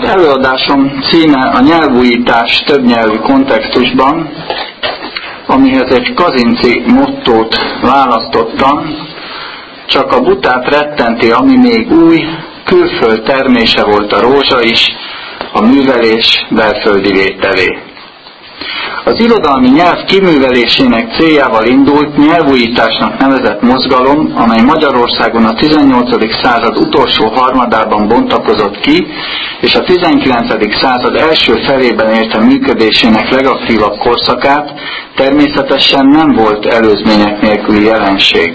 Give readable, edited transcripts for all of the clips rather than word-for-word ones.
Előadásom címe a nyelvújítás többnyelvű kontextusban, amihez egy Kazinci mottót választottam: csak a butát rettenti, ami még új, külföld termése volt a rózsa is, a művelés belföldi vételé. Az irodalmi nyelv kiművelésének céljával indult nyelvújításnak nevezett mozgalom, amely Magyarországon a 18. század utolsó harmadában bontakozott ki, és a 19. század első felében érte működésének legaktívabb korszakát, természetesen nem volt előzmények nélküli jelenség.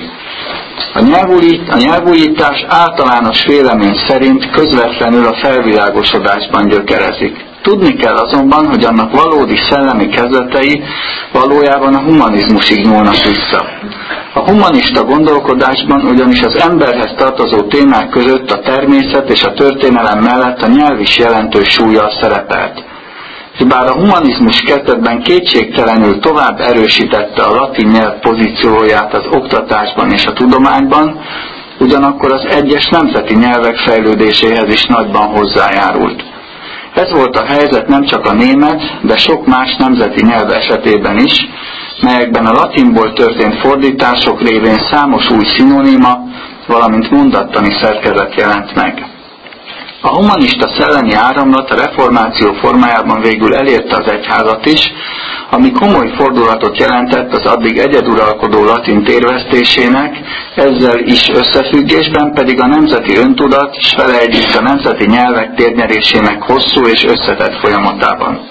A nyelvújítás általános vélemény szerint közvetlenül a felvilágosodásban gyökerezik. Tudni kell azonban, hogy annak valódi szellemi kezdetei valójában a humanizmusig nyúlnak vissza. A humanista gondolkodásban ugyanis az emberhez tartozó témák között a természet és a történelem mellett a nyelv is jelentős súllyal szerepelt. Bár a humanizmus kezdetben kétségtelenül tovább erősítette a latin nyelv pozícióját az oktatásban és a tudományban, ugyanakkor az egyes nemzeti nyelvek fejlődéséhez is nagyban hozzájárult. Ez volt a helyzet nem csak a német, de sok más nemzeti nyelv esetében is, melyekben a latinból történt fordítások révén számos új szinoníma, valamint mondattani szerkezet jelent meg. A humanista szellemi áramlat a reformáció formájában végül elérte az egyházat is, ami komoly fordulatot jelentett az addig egyeduralkodó latin térvesztésének, ezzel is összefüggésben pedig a nemzeti öntudat és vele együtt a nemzeti nyelvek térnyerésének hosszú és összetett folyamatában.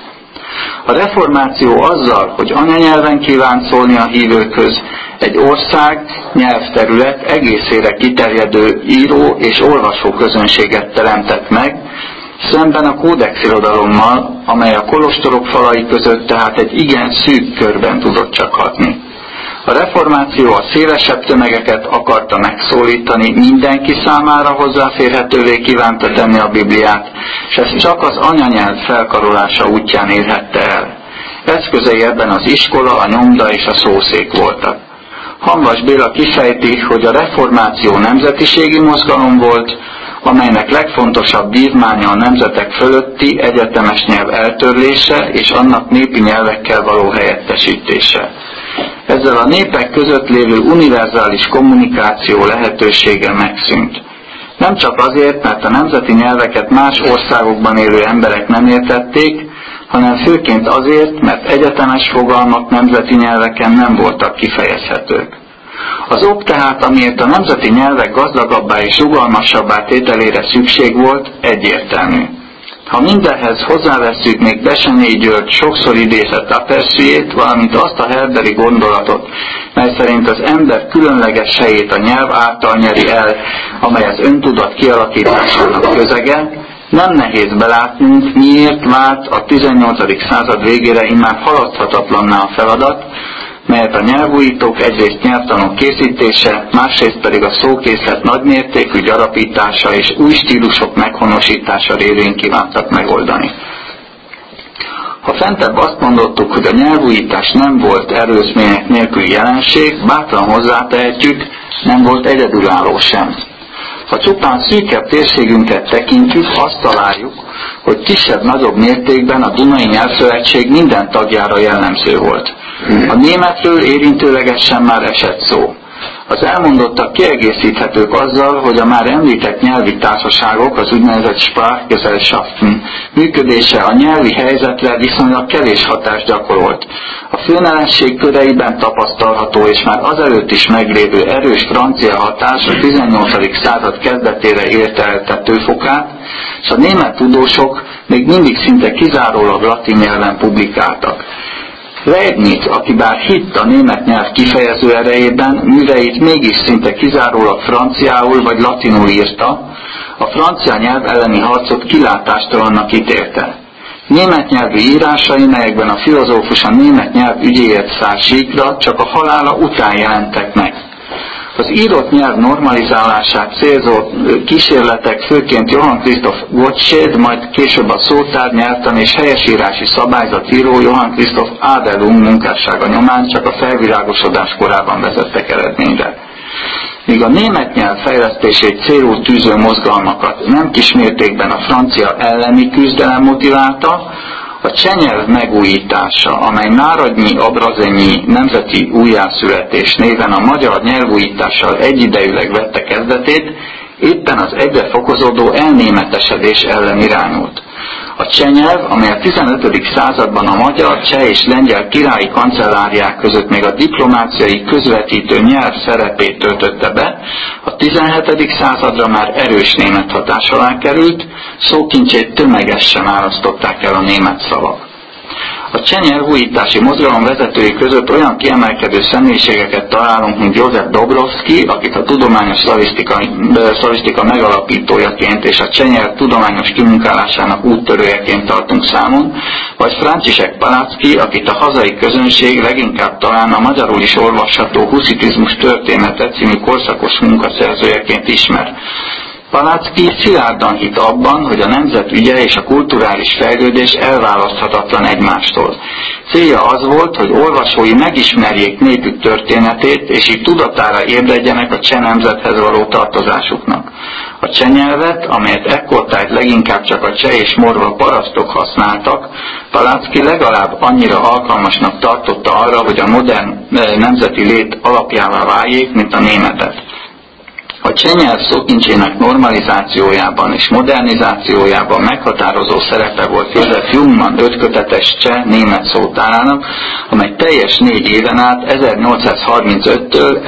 A reformáció azzal, hogy anyanyelven kívánt szólni a hívőkhöz, egy ország, nyelvterület egészére kiterjedő író és olvasó közönséget teremtett meg, szemben a kódexirodalommal, amely a kolostorok falai között tehát egy igen szűk körben tudott csak hatni. A reformáció a szélesebb tömegeket akarta megszólítani, mindenki számára hozzáférhetővé kívánta tenni a Bibliát, és ezt csak az anyanyelv felkarolása útján érhette el. Eszközei ebben az iskola, a nyomda és a szószék voltak. Hamvas Béla kifejti, hogy a reformáció nemzetiségi mozgalom volt, amelynek legfontosabb vívmánya a nemzetek fölötti egyetemes nyelv eltörlése és annak népi nyelvekkel való helyettesítése. Ezzel a népek között lévő univerzális kommunikáció lehetősége megszűnt. Nem csak azért, mert a nemzeti nyelveket más országokban élő emberek nem értették, hanem főként azért, mert egyetemes fogalmak nemzeti nyelveken nem voltak kifejezhetők. Az ok tehát, amiért a nemzeti nyelvek gazdagabbá és rugalmasabbá tételére szükség volt, egyértelmű. Ha mindenhez hozzávesszük még Bessenyei György sokszor idézett aperçujét, valamint azt a herberi gondolatot, mely szerint az ember különleges helyét a nyelv által nyeri el, amely az öntudat kialakításának közege, nem nehéz belátnunk, miért vált a 18. század végére immár haladhatatlanná a feladat, melyet a nyelvújítók egyrészt nyelvtanok készítése, másrészt pedig a szókészlet nagymértékű gyarapítása és új stílusok meghonosítása révén kívántak megoldani. Ha fentebb azt mondottuk, hogy a nyelvújítás nem volt előzmények nélküli jelenség, bátran hozzátehetjük, nem volt egyedülálló sem. Ha csupán szűkebb térségünket tekintjük, azt találjuk, hogy kisebb-nagyobb mértékben a Dunai Nyelvszövetség minden tagjára jellemző volt. A németről érintőlegesen már esett szó. Az elmondottak kiegészíthetők azzal, hogy a már említett nyelvi társaságok, az úgynevezett Sprachgesellschaften működése a nyelvi helyzetre viszonylag kevés hatást gyakorolt. A főnelenség köreiben tapasztalható és már azelőtt is meglévő erős francia hatás a 18. század kezdetére érte el tetőfokát, és a német tudósok még mindig szinte kizárólag latin nyelven publikáltak. Leibniz, aki bár hitt a német nyelv kifejező erejében, műveit mégis szinte kizárólag franciául vagy latinul írta, a francia nyelv elleni harcot kilátástalannak ítélte. Német nyelvű írásai, melyekben a filozófus a német nyelv ügyéért szállt síkra, csak a halála után jelentek meg. Az írott nyelv normalizálását célzó kísérletek főként Johann Christoph Gottsched, majd később a szótár, nyelvtan és helyesírási szabályzat író Johann Christoph Adelung munkássága nyomán csak a felvilágosodás korában vezettek eredményre. míg a német nyelv fejlesztését célul tűző mozgalmakat nem kismértékben a francia elleni küzdelem motiválta, a cseh nyelv megújítása, amely Národnyi Obrazenyi Nemzeti Újjászületés néven a magyar nyelvújítással egyidejűleg vette kezdetét, éppen az egyre fokozódó elnémetesedés ellen irányult. A cseh nyelv, amely a 15. században a magyar, cseh és lengyel királyi kancelláriák között még a diplomáciai közvetítő nyelv szerepét töltötte be, a 17. századra már erős német hatás alá került, szókincsét tömegesen árasztották el a német szavak. A cseh nyelvújítási mozgalom vezetői között olyan kiemelkedő személyiségeket találunk, mint József Dobrovszky, akit a tudományos szlavisztika megalapítójaként és a cseh nyelv tudományos kimunkálásának úttörőjeként tartunk számon, vagy František Palacký, akit a hazai közönség leginkább talán a magyarul is olvasható Huszitizmus története című korszakos munkaszerzőjeként ismer. Palacký szilárdan hitt abban, hogy a nemzet ügye és a kulturális fejlődés elválaszthatatlan egymástól. Célja az volt, hogy olvasói megismerjék népük történetét, és így tudatára ébredjenek a cseh nemzethez való tartozásuknak. A cseh nyelvet, amelyet ekkortájt leginkább csak a cseh és morva parasztok használtak, Palacký legalább annyira alkalmasnak tartotta arra, hogy a modern nemzeti lét alapjává váljék, mint a németet. A cseh nyelv szókincsének normalizációjában és modernizációjában meghatározó szerepe volt József Jungmann 5-kötetes cseh-német szótárának, amely teljes 4 éven át 1835-től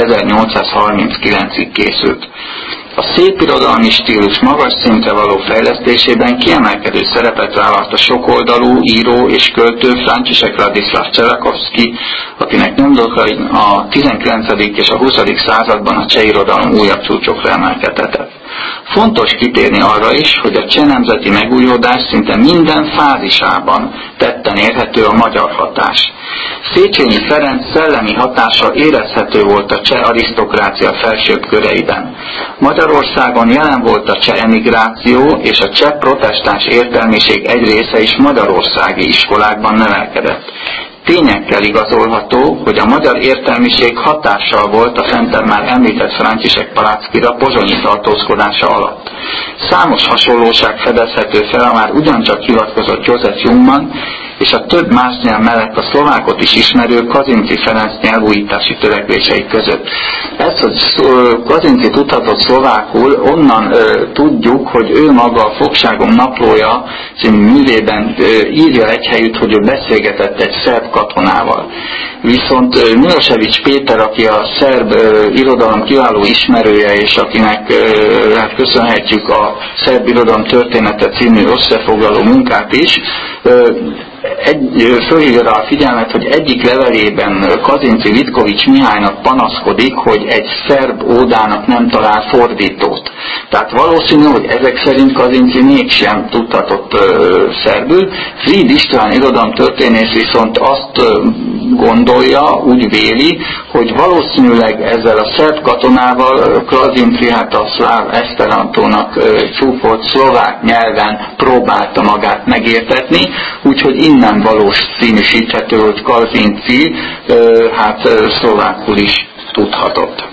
1839-ig készült. A szépirodalmi stílus magas szintre való fejlesztésében kiemelkedő szerepet vállalt a sokoldalú író és költő František Ladislav Čelakovský, akinek nyomdokai a 19. és a 20. században a cseh irodalom újabb csúcsokra emelkedhetett. Fontos kitérni arra is, hogy a cseh nemzeti megújulás szinte minden fázisában tetten érhető a magyar hatás. Széchenyi Ferenc szellemi hatása érezhető volt a cseh arisztokrácia felsőbb köreiben. Magyarországon jelen volt a cseh emigráció, és a cseh protestáns értelmiség egy része is magyarországi iskolákban nevelkedett. Tényekkel igazolható, hogy a magyar értelmiség hatással volt a fentebb már említett František Palackýra pozsonyi tartózkodása alatt. Számos hasonlóság fedezhető fel a már ugyancsak hivatkozott József Jungmann és a több más nyelv mellett a szlovákot is ismerő Kazinczy Ferenc nyelvújítási törekvései között. Ez, hogy Kazinczy tudhatott szlovákul, onnan tudjuk, hogy ő maga a Fogságom naplója című művében írja egy helyütt, hogy ő beszélgetett egy szerb katonával. Viszont Milosevic Péter, aki a szerb irodalom kiváló ismerője, és akinek köszönhetjük a szerb irodalom története című összefoglaló munkát is, fölhívja rá a figyelmet, hogy egyik levelében Kazinczy Vitkovics Mihálynak panaszkodik, hogy egy szerb ódának nem talál fordítót. Tehát valószínű, hogy ezek szerint Kazinczy mégsem tudhatott szerbül. Fried István irodalomtörténész viszont azt gondolja, úgy véli, hogy valószínűleg ezzel a szerb katonával Kazinczy, hát a szláv eszterantónak csúfolt szlovák nyelven próbálta magát megértetni, úgyhogy innen valószínűsíthető, hogy Kazinczy szlovákul is tudhatott.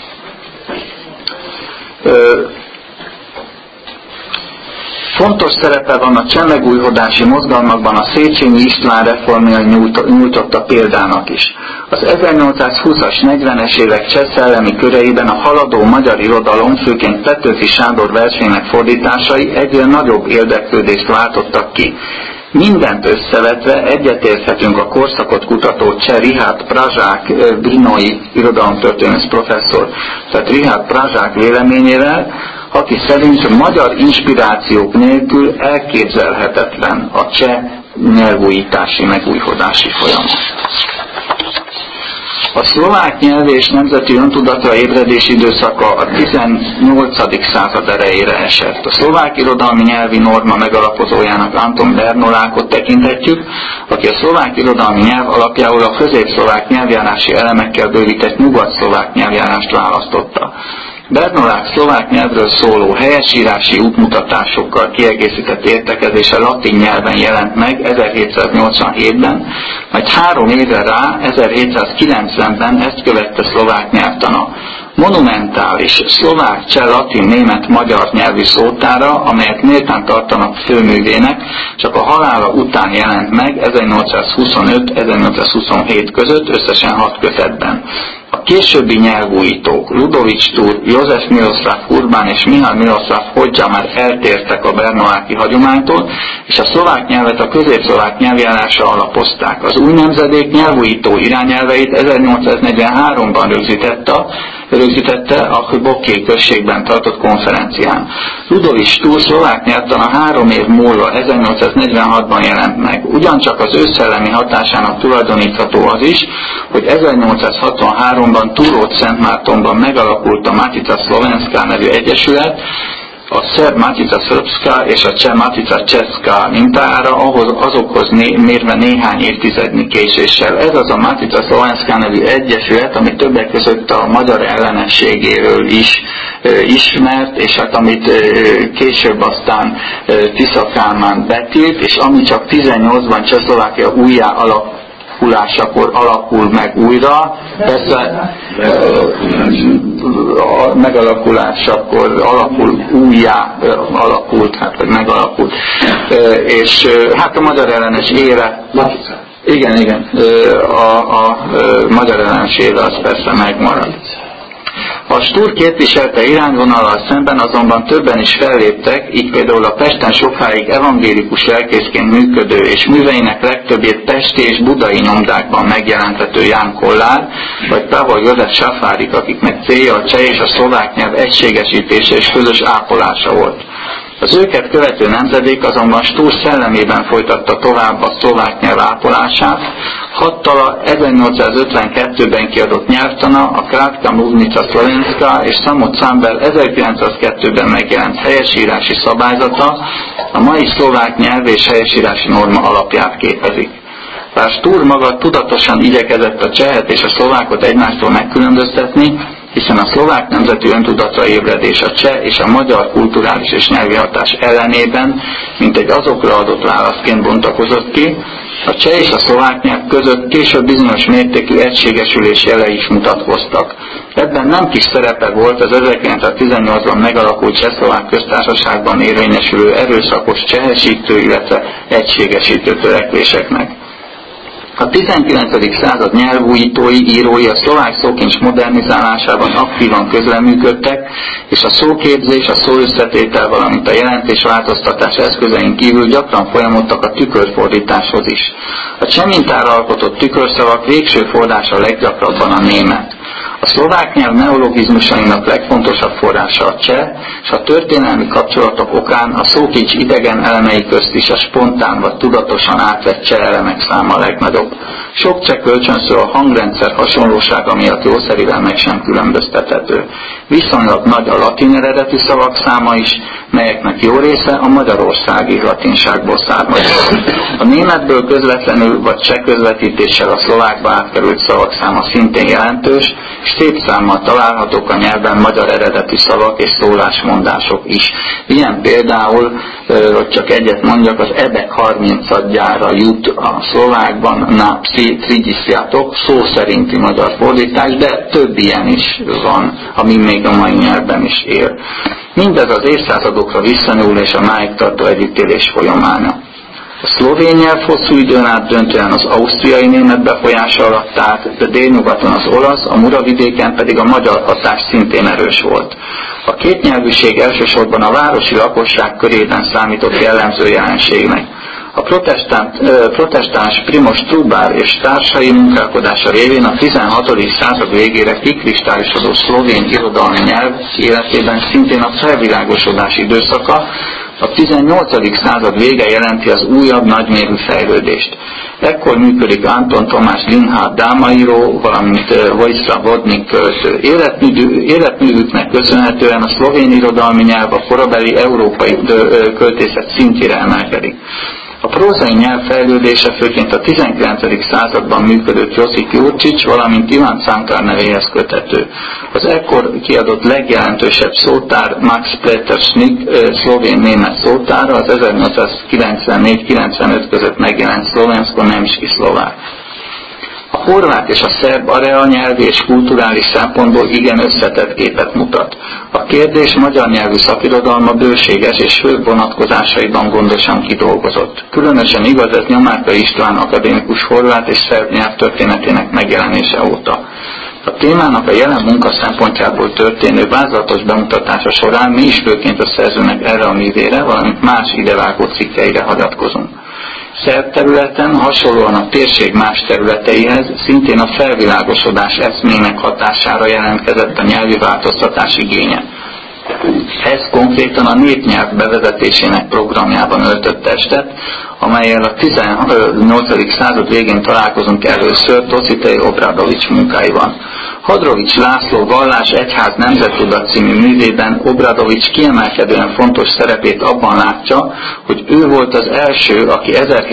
Fontos szerepe van a cseh megújhodási mozgalmakban a Széchenyi István reformja nyújtotta példának is. Az 1820-as, 40-es évek cseh szellemi köreiben a haladó magyar irodalom, főként Petőfi Sándor versének fordításai egyre nagyobb érdeklődést váltottak ki. Mindent összevetve egyetérthetünk a korszakot kutató cseh Richard Prazsák brnói irodalomtörténész professzor, tehát Richard Prazsák véleményével, aki szerint magyar inspirációk nélkül elképzelhetetlen a cseh nyelvújítási, megújhodási folyamat. A szlovák nyelv és nemzeti öntudatra ébredés időszaka a 18. század elejére esett. A szlovák irodalmi nyelvi norma megalapozójának Anton Bernolákot tekinthetjük, aki a szlovák irodalmi nyelv alapjául a középszlovák nyelvjárási elemekkel bővített nyugat-szlovák nyelvjárást választotta. Bernolák szlovák nyelvről szóló helyesírási útmutatásokkal kiegészített értekezése latin nyelven jelent meg 1787-ben, majd 3 évvel rá, 1790-ben ezt követte szlovák nyelvtana. monumentális szlovák, cseh, latin, német, magyar nyelvű szótára, amelyet méltán tartanak főművének, csak a halála után jelent meg 1825-1827 között, összesen 6 kötetben. A későbbi nyelvújítók Ludovics Tur, József Miroszláv Urbán és Mihály Miroszláv Hodzsa már eltértek a bernoláki hagyománytól, és a szlovák nyelvet a középszlovák nyelvjárásra alapozták. Az új nemzedék nyelvújító irányelveit 1843-ban rögzítette a Boké községben tartott konferencián. Ludovics Tur szlovák nyelvtana 3 év múlva, 1846-ban jelent meg. Ugyancsak az ő szellemi hatásának tulajdonítható az is, hogy 1863-ban Túrót Szentmártonban megalakult a Matica Szlovenská nevű egyesület, a szerb Matica Srpska és a cseh Matica Česká mintára, azokhoz mérve néhány évtizednyi késéssel. Ez az a Matica Szlovenská nevű egyesület, ami többek között a magyar ellenességéről is ismert, és hát amit később aztán Tisza Kálmán betilt, és ami csak 18-ban Csehszlovákia újjá alakulásakor alakul meg újra, persze a megalakulásakor megalakult, és hát a magyar ellenes éle, igen, a magyar ellenes éle az persze megmarad. A Stur képviselte irányvonallal szemben azonban többen is felléptek, így például a Pesten sokáig evangélikus lelkészként működő és műveinek legtöbbét pesti és budai nyomdákban megjelentető Ján Kollár, vagy Pavol József Safárik, akiknek célja a cseh és a szlovák nyelv egységesítése és közös ápolása volt. Az őket követő nemzedék azonban Stur szellemében folytatta tovább a szlovák nyelv ápolását. Hattala 1852-ben kiadott nyelvtana, a Krátka Mluvnica Szlovenszka és Samot Campbell 1902-ben megjelent helyesírási szabályzata a mai szlovák nyelv és helyesírási norma alapját képezik. Bár Stur maga tudatosan igyekezett a csehet és a szlovákot egymástól megkülönböztetni, hiszen a szlovák nemzeti öntudatra ébredés a cseh és a magyar kulturális és nyelvi hatás ellenében, mint egy azokra adott válaszként bontakozott ki, a cseh és a szlovák nyelv között később bizonyos mértékű egységesülés jelei is mutatkoztak. Ebben nem kis szerepe volt az 1918-ban megalakult Csehszlovák köztársaságban érvényesülő erőszakos csehesítő, illetve egységesítő törekvéseknek. A 19. század nyelvújítói, írói a szlovák szókincs modernizálásában aktívan közreműködtek, és a szóképzés, a szóösszetétel, valamint a jelentésváltoztatás eszközein kívül gyakran folyamodtak a tükörfordításhoz is. A cseh mintára alkotott tükörszavak végső forrása leggyakrabban a német. A szlovák nyelv neologizmusainak legfontosabb forrása a cseh, és a történelmi kapcsolatok okán a szókincs idegen elemei közt is a spontán vagy tudatosan átvett cseh elemek száma a legnagyobb. Sok cseh kölcsönszó a hangrendszer hasonlósága miatt jószerivel meg sem különböztethető. Viszonylag nagy a latin eredetű szavak száma is, melyeknek jó része a magyarországi latinságból származik. A németből közvetlenül vagy cseh közvetítéssel a szlovákba átkerült szavak száma szintén jelentős, és szép számmal találhatók a nyelven magyar eredetű szavak és szólásmondások is. Ilyen például, hogy csak egyet mondjak, az ebek 30-adjára jut a szlovákban, na psi trigyisziátok, szó szerinti magyar fordítás, de több ilyen is van, ami még a mai nyelvben is él. Mindez az évszázadokra visszanyúl és a máig tartó együttélés folyamánya. A szlovén nyelv hosszú időn át döntően az ausztriai német befolyása alatt állt, de délnyugaton az olasz, a Muravidéken pedig a magyar hatás szintén erős volt. A kétnyelvűség elsősorban a városi lakosság körében számított jellemző jelenségnek. A protestáns Primož Trubár és társai munkálkodása révén a 16. század végére kikristályosodó szlovén irodalmi nyelv életében szintén a felvilágosodás időszaka, a 18. század vége jelenti az újabb nagymérű fejlődést. Ekkor működik Anton Tomás Linhard drámaíró, valamint Vojislav Vodnik költő. Életművüknek köszönhetően a szlovén irodalmi nyelv a korabeli európai költészet szintjére emelkedik. A prózai nyelv fejlődése főként a 19. században működő Josip Jurčić, valamint Ivan Cankar nevéhez köthető. Az ekkor kiadott legjelentősebb szótár Max Petersnik szlovén-német szótára, az 1894-95 között megjelent Szlovensko nemski szlovák. A horvát és a szerb area nyelvi és kulturális szempontból igen összetett képet mutat. A kérdés magyar nyelvű szakirodalma bőséges és fő vonatkozásaiban gondosan kidolgozott. Különösen igaz ez Nyomárka István akadémikus horvát és szerb nyelvtörténetének megjelenése óta. A témának a jelen munka szempontjából történő vázlatos bemutatása során mi is főként a szerzőnek erre a művére, valamint más idevágó cikkeire hagyatkozunk. Szerb területen, hasonlóan a térség más területeihez, szintén a felvilágosodás eszmének hatására jelentkezett a nyelvi változtatás igénye. Ez konkrétan a népnyelv bevezetésének programjában öltött testet, amellyel a 18. század végén találkozunk először Dositej Obradovics munkáiban. Hadrovics László Vallás, Egyház, Nemzettudat című művében Obradovics kiemelkedően fontos szerepét abban látja, hogy ő volt az első, aki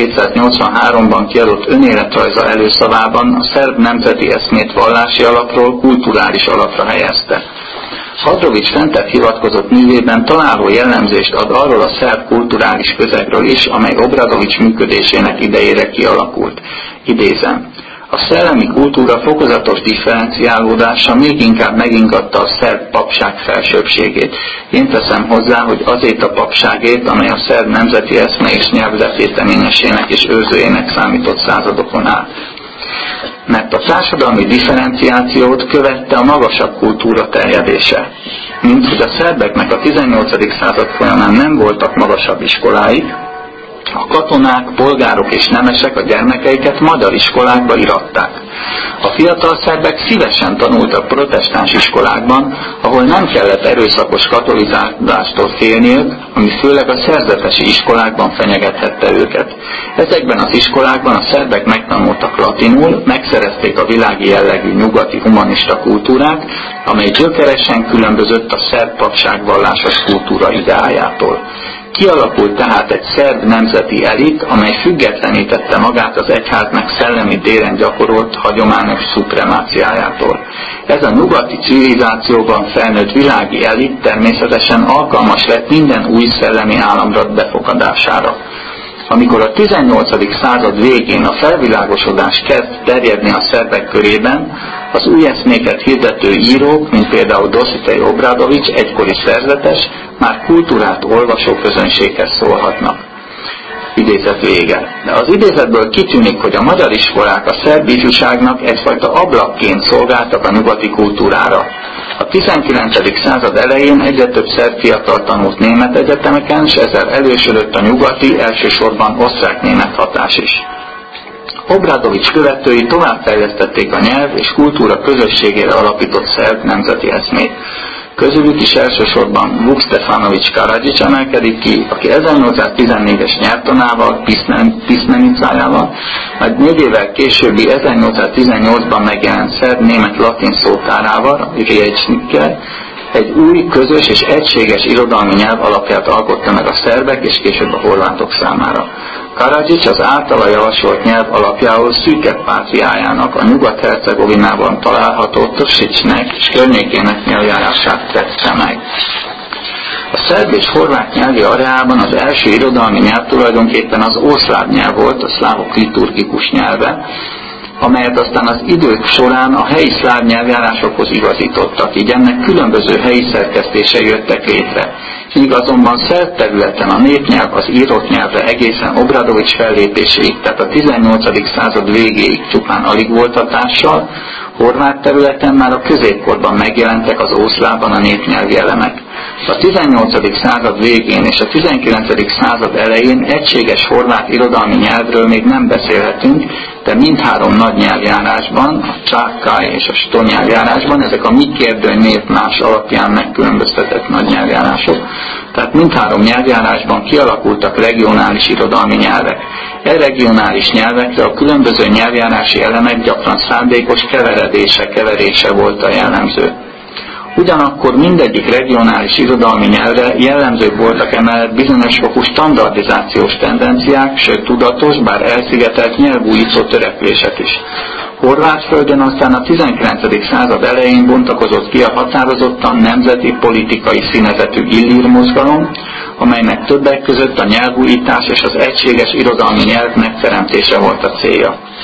1783-ban kiadott önéletrajza előszavában a szerb nemzeti eszmét vallási alapról kulturális alapra helyezte. Hadrovics fentebb hivatkozott művében találó jellemzést ad arról a szerb kulturális közegről is, amely Obradovics működésének idejére kialakult. Idézem: a szellemi kultúra fokozatos differenciálódása még inkább megingatta a szerb papság felsőbbségét. Én teszem hozzá, hogy azért a papságét, amely a szerb nemzeti eszme és nyelv letéteményesének és őrzőjének számított századokon át. Mert a társadalmi differenciációt követte a magasabb kultúra terjedése. Mint hogy a szerbeknek a 18. század folyamán nem voltak magasabb iskoláik, a katonák, polgárok és nemesek a gyermekeiket magyar iskolákba iratták. A fiatal szerbek szívesen tanultak protestáns iskolákban, ahol nem kellett erőszakos katolizálástól félniük, ami főleg a szerzetesi iskolákban fenyegethette őket. Ezekben az iskolákban a szerbek megtanultak latinul, megszerezték a világi jellegű nyugati humanista kultúrát, amely gyökeresen különbözött a szerb papság vallásos kultúra ideájától. Kialakult tehát egy szerb nemzeti elit, amely függetlenítette magát az egyháznak szellemi téren gyakorolt hagyományos szupremáciájától. Ez a nyugati civilizációban felnőtt világi elit természetesen alkalmas lett minden új szellemi államrat befogadására. Amikor a 18. század végén a felvilágosodás kezd terjedni a szerbek körében, az új eszméket hirdető írók, mint például Dositej Obradovics, egykori szerzetes, már kultúrát olvasó közönséghez szólhatnak. Idézet vége. De az idézetből kitűnik, hogy a magyar iskolák a szerb ifjúságnak egyfajta ablakként szolgáltak a nyugati kultúrára. A 19. század elején egyre több szerb fiatal tanult német egyetemeken, és ezzel elősödött a nyugati, elsősorban osztrák-német hatás is. Obradovics követői továbbfejlesztették a nyelv és kultúra közösségére alapított szerb nemzeti eszmét. Közülük is elsősorban Vuk Stefanovics Karadžić emelkedik ki, aki 1814-es nyelvtanával, Pismenicájával, majd 4 évvel későbbi 1818-ban megjelent szerb-német-latin szótárával, Riečnikkel, egy új, közös és egységes irodalmi nyelv alapját alkotta meg a szerbek és később a horvátok számára. Karadžić az általa javasolt nyelv alapjául Szűkebb Pátriájának, a Nyugat-Hercegovinában található Tršićnek és környékének nyelvjárását tette meg. A szerb és horvát nyelvi areában az első irodalmi nyelv tulajdonképpen az ószláv nyelv volt, a szlávok liturgikus nyelve, amelyet aztán az idők során a helyi szláv nyelvjárásokhoz igazítottak, így ennek különböző helyi szerkesztései jöttek létre. Míg azonban szerb területen a népnyelv az írott nyelvre egészen Obradovics fellépéséig, tehát a 18. század végéig csupán alig volt hatással, horvát területen már a középkorban megjelentek az ószlávban a népnyelvi elemek. A 18. század végén és a 19. század elején egységes horvát irodalmi nyelvről még nem beszélhetünk, de mindhárom nagy nyelvjárásban, a csákkáj és a sto nyelvjárásban, ezek a mi kérdőnév más alapján megkülönböztetett nagy nyelvjárások, tehát mindhárom nyelvjárásban kialakultak regionális irodalmi nyelvek. Regionális nyelvekre a különböző nyelvjárási elemek gyakran szándékos keverése volt a jellemző. Ugyanakkor mindegyik regionális irodalmi nyelvre jellemzők voltak emellett bizonyos fokú standardizációs tendenciák, sőt tudatos, bár elszigetelt nyelvújító törekvések is. Horvátföldön aztán a 19. század elején bontakozott ki a határozottan nemzeti politikai színezetű illír mozgalom, amelynek többek között a nyelvújítás és az egységes irodalmi nyelv megteremtése volt a célja.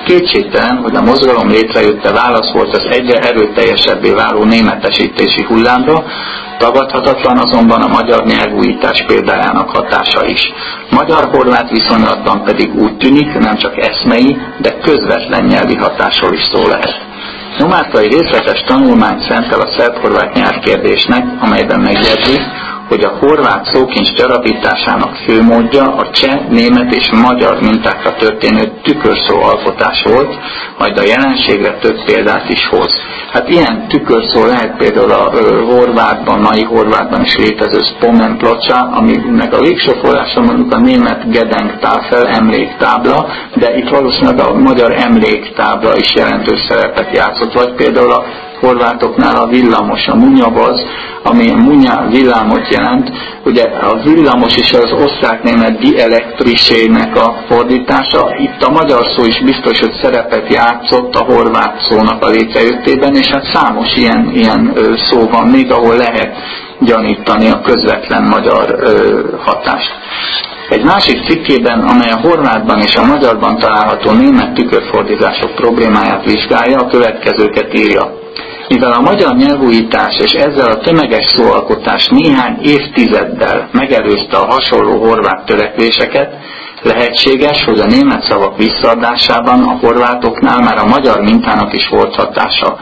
kétségtelen, hogy a mozgalom létrejötte válasz volt az egyre erőteljesebbé váló németesítési hullámra, tagadhatatlan azonban a magyar nyelvújítás példájának hatása is. Magyar-horvát viszonylatban pedig úgy tűnik, nem csak eszmei, de közvetlen nyelvi hatásról is szó lehet. Nyomárkai részletes tanulmányt szentel a szerb-horvát nyelvkérdésnek, amelyben megjegyzi, hogy a horvát szókincs gyarapításának főmódja a cseh, német és magyar mintákra történő tükörszó alkotás volt, majd a jelenségre több példát is hoz. Hát ilyen tükörszó lehet például a horvátban, mai horvátban is létező spomenplocha, aminek a végső forrása mondjuk a német Gedenktafel emléktábla, de itt valószínűleg a magyar emléktábla is jelentős szerepet játszott, vagy például a horvátoknál a villamos, a munyavaz, ami munya villámot jelent. Ugye a villamos is az osztrák-német dielektrisének a fordítása. Itt a magyar szó is biztos, hogy szerepet játszott a horvát szónak a létrejöttében, és hát számos ilyen szó van még, ahol lehet gyanítani a közvetlen magyar hatást. Egy másik cikkében, amely a horvátban és a magyarban található német tükörfordítások problémáját vizsgálja, a következőket írja. Mivel a magyar nyelvújítás és ezzel a tömeges szóalkotás néhány évtizeddel megelőzte a hasonló horvát törekvéseket, lehetséges, hogy a német szavak visszaadásában a horvátoknál már a magyar mintának is volt hatása.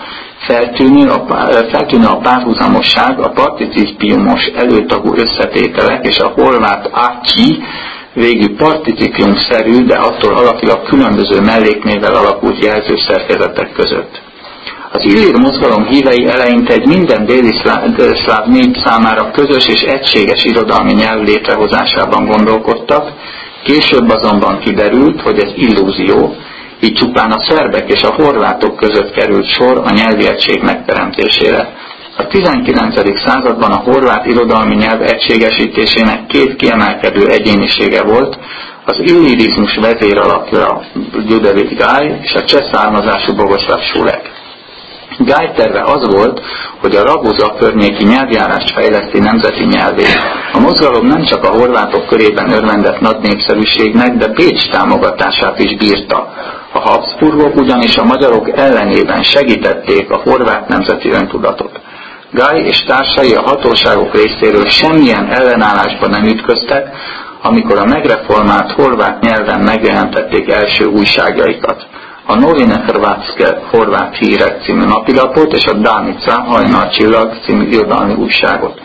Feltűnő a párhuzamosság a participiumos előtagú összetételek és a horvát ácsi végű participium-szerű, de attól alapján különböző melléknévvel alakult jelzőszerkezetek között. Az illír mozgalom hívei eleinte egy minden déli szláv nép számára közös és egységes irodalmi nyelv létrehozásában gondolkodtak, később azonban kiderült, hogy ez illúzió, így csupán a szerbek és a horvátok között került sor a nyelvi egység megteremtésére. A 19. században a horvát irodalmi nyelv egységesítésének két kiemelkedő egyénisége volt, az illírizmus vezéralakja Ljudevit Gaj és a cseh származású Bogoslav Sulek. Gaj terve az volt, hogy a Raguza környéki nyelvjárást fejleszti nemzeti nyelvét. A mozgalom nem csak a horvátok körében örvendett nagy népszerűségnek, de Bécs támogatását is bírta. A Habsburgok ugyanis a magyarok ellenében segítették a horvát nemzeti öntudatot. Gaj és társai a hatóságok részéről semmilyen ellenállásban nem ütköztek, amikor a megreformált horvát nyelven megjelentették első újságjaikat. A Novine Hrvatske horvát hírek című napilapot és a Danica hajnalcsillag című irodalmi újságot.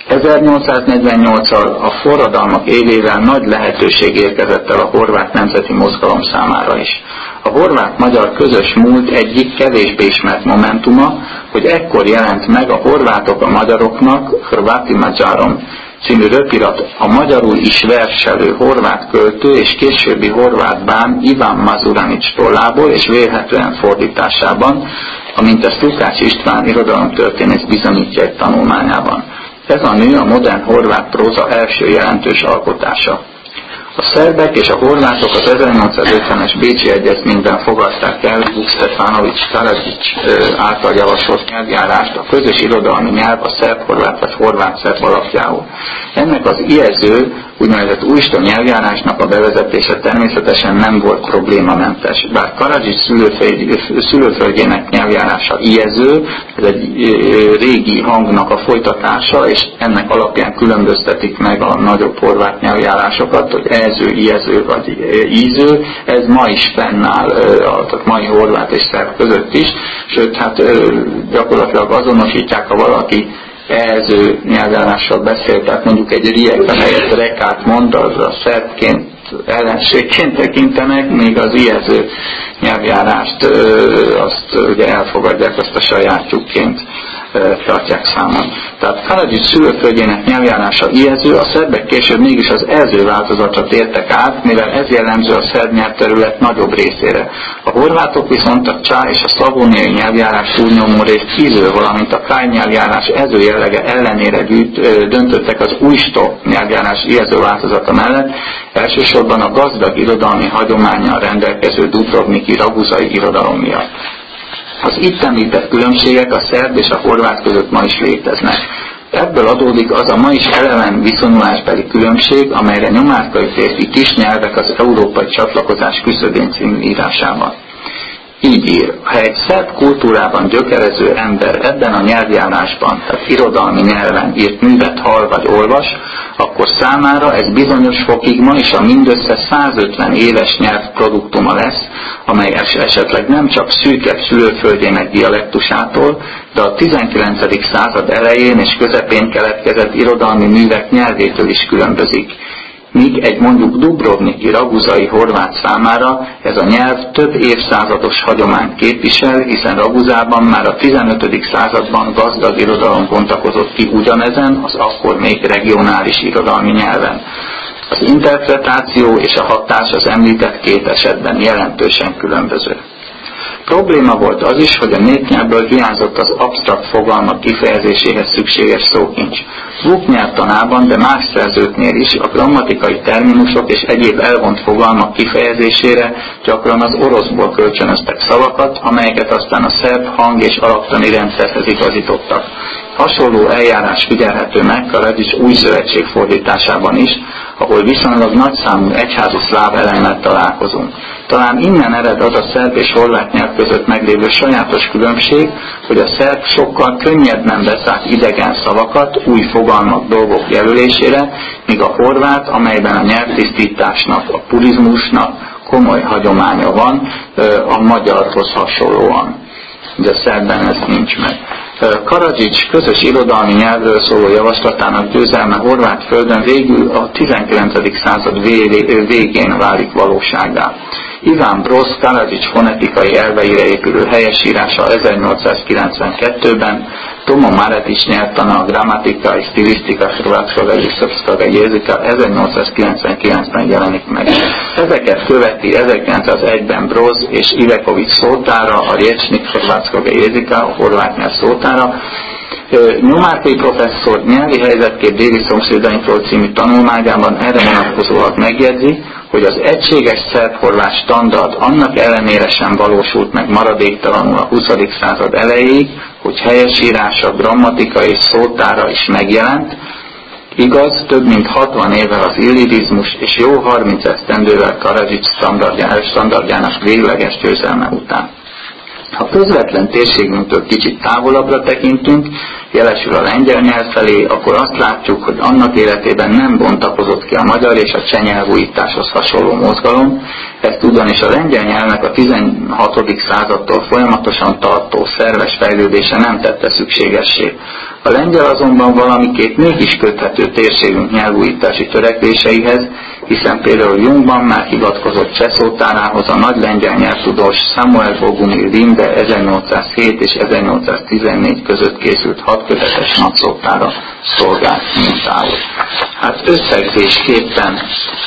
1848-al a forradalmak évével nagy lehetőség érkezett el a horvát nemzeti mozgalom számára is. A horvát-magyar közös múlt egyik kevésbé ismert momentuma, hogy ekkor jelent meg a horvátok a magyaroknak, Hrvati Magyarom című röpirat a magyarul is verselő horvát költő és későbbi horvát bán Iván Mazuranics tollából és vélhetően fordításában, amint ezt Lukács István irodalomtörténész bizonyítja egy tanulmányában. Ez a nő a modern horvát próza első jelentős alkotása. A szerbek és a horvátok az 1850-es Bécsi Egyezményben fogadták el Vuk Stefanovics Karadžić által javasolt nyelvjárást, a közös irodalmi nyelv a szerb-horvát vagy horvát-szerb alapjául. Ennek az ijesztő, úgynevezett újista nyelvjárásnak a bevezetése természetesen nem volt problémamentes. Bár Karadžić szülőföldjének nyelvjárása ijesztő, ez egy régi hangnak a folytatása, és ennek alapján különböztetik meg a nagyobb horvát nyelvjárásokat, hogy ejező, ijesztő vagy íző, ez ma is fennáll a mai horvát és szerb között is, sőt, hát gyakorlatilag azonosítják, ha valaki ejező nyelvjárással beszél, tehát mondjuk egy riek helyett rekát mond, az a szerbként ellenségként tekintenek, még az ijesztő nyelvjárást azt ugye elfogadják, azt a sajátjukként tartják számon. Tehát Karadžić szülőföldjének nyelvjárása ijesztő, a szerbek később mégis az ejező változatra tértek át, mivel ez jellemző a szerb nyelvterület nagyobb részére. A horvátok viszont a csá és a szlavóniai nyelvjárás túlnyomó részt íző, valamint a káj nyelvjárás ejező jellege ellenére döntöttek az újsto nyelvjárás ijesztő változata mellett, elsősorban a gazdag irodalmi hagyománnyal rendelkező dubrovniki raguzai irodalom miatt. Az itt említett különbségek a szerb és a horvát között ma is léteznek. Ebből adódik az a ma is eleven viszonyulásbeli különbség, amelyre Nyomárkai férfi kis nyelvek az európai csatlakozás küszöbén című írásában. Így ír: ha egy szerb kultúrában gyökerező ember ebben a nyelvjárásban, tehát irodalmi nyelven írt művet hall vagy olvas, akkor számára ez bizonyos fokig ma is a mindössze 150 éves nyelv produktuma lesz, amely esetleg nem csak szűkebb szülőföldjének dialektusától, de a 19. század elején és közepén keletkezett irodalmi művek nyelvétől is különbözik. Míg egy mondjuk dubrovniki raguzai horvát számára ez a nyelv több évszázados hagyományt képvisel, hiszen Raguzában már a 15. században gazdag irodalom bontakozott ki ugyanezen, az akkor még regionális irodalmi nyelven. Az interpretáció és a hatás az említett két esetben jelentősen különböző. Probléma volt az is, hogy a népnyelvből hiányzott az absztrakt fogalmak kifejezéséhez szükséges szókincs. Vuk nyelvtanában, de más szerzőknél is a grammatikai terminusok és egyéb elvont fogalmak kifejezésére gyakran az oroszból kölcsönöztek szavakat, amelyeket aztán a szerb hang- és alaktani rendszerhez igazítottak. Hasonló eljárás figyelhető meg Karadžić új szövetség fordításában is, ahol viszonylag nagyszámú egyházú szláv elemmel találkozunk. Talán innen ered az a szerb és horvát nyelv között meglévő sajátos különbség, hogy a szerb sokkal könnyebben vesz át idegen szavakat, új fogalmak, dolgok jelölésére, míg a horvát, amelyben a nyelvtisztításnak, a purizmusnak komoly hagyománya van, a magyarhoz hasonlóan. De a szerbben ez nincs meg. Karadžić közös irodalmi nyelvről szóló javaslatának győzelme horvát földön végül a 19. század végén válik valósággá. Iván Broz Karadžić fonetikai elveire épülő helyesírása 1892-ben, Tomo Maretić nyelvtana a Gramatika és Stilistika hrvatskoga i srpskoga jezika 1899-ben jelenik meg. Ezeket követi 1901-ben Broz és Iveković szótára, a Rječnik hrvatskoga jezika, a horvát nyelv szótára. Nyomárkai professzor nyelvi helyzetkép déli szomszédainkról című tanulmányában erre vonatkozóan megjegyzi, hogy az egységes szerb-horvát standard annak ellenére sem valósult meg maradéktalanul a 20. század elejéig, hogy helyesírása, grammatika és szótára is megjelent. Igaz, több mint 60 évvel az illirizmus és jó 30 esztendővel Karadžić standardjának végleges győzelme után. Ha közvetlen térségünktől kicsit távolabbra tekintünk, jelesül a lengyel nyelv felé, akkor azt látjuk, hogy annak életében nem bontakozott ki a magyar és a cseh nyelvújításhoz hasonló mozgalom, ezt ugyanis a lengyel nyelvnek a 16. századtól folyamatosan tartó szerves fejlődése nem tette szükségessé. A lengyel azonban valamiképp mégis köthető térségünk nyelvújítási törekvéseihez, hiszen például Jungban már hivatkozott cseh szótárához a nagy lengyel nyelvtudós Samuel Bogumil Linde 1807 és 1814 között készült 6 kötetes nagyszótára szolgált mintául. Hát összegzésképpen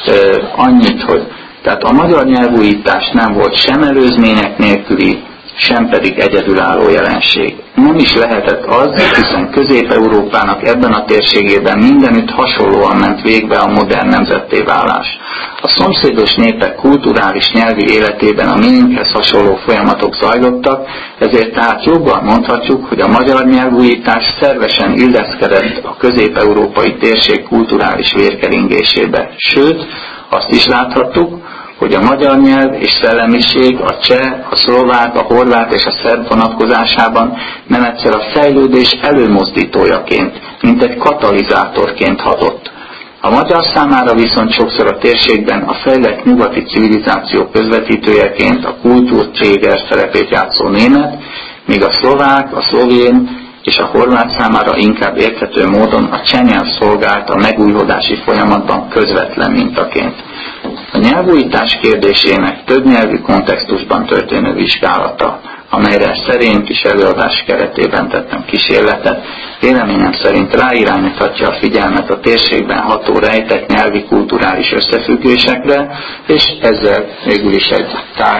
annyit, hogy tehát a magyar nyelvújítás nem volt sem előzmények nélküli, sem pedig egyedülálló jelenség. Nem is lehetett az, hiszen Közép-Európának ebben a térségében mindenütt hasonlóan ment végbe a modern nemzetté válás. A szomszédos népek kulturális nyelvi életében a miénkhez hasonló folyamatok zajlottak, ezért tehát jobban mondhatjuk, hogy a magyar nyelvújítás szervesen illeszkedett a közép-európai térség kulturális vérkeringésébe. Sőt, azt is láthattuk, hogy a magyar nyelv és szellemiség a cseh, a szlovák, a horvát és a szerb vonatkozásában nem egyszer a fejlődés előmozdítójaként, mint egy katalizátorként hatott. A magyar számára viszont sokszor a térségben a fejlett nyugati civilizáció közvetítőjeként a kultúrtréger szerepét játszó német, míg a szlovák, a szlovén és a horvát számára inkább érthető módon a cseh nyelv szolgált a megújulódási folyamatban közvetlen mintaként. A nyelvújítás kérdésének többnyelvű kontextusban történő vizsgálata, amelyre szerény kis előadás keretében tettem kísérletet, véleményem szerint ráirányíthatja a figyelmet a térségben ható rejtett nyelvi kulturális összefüggésekre, és ezzel végül is egy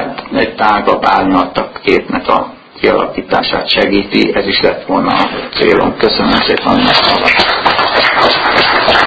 tágabb árnyaltabb képnek a kialakítását segíti. Ez is lett volna a célom. Köszönöm szépen, hogy meghallgattak.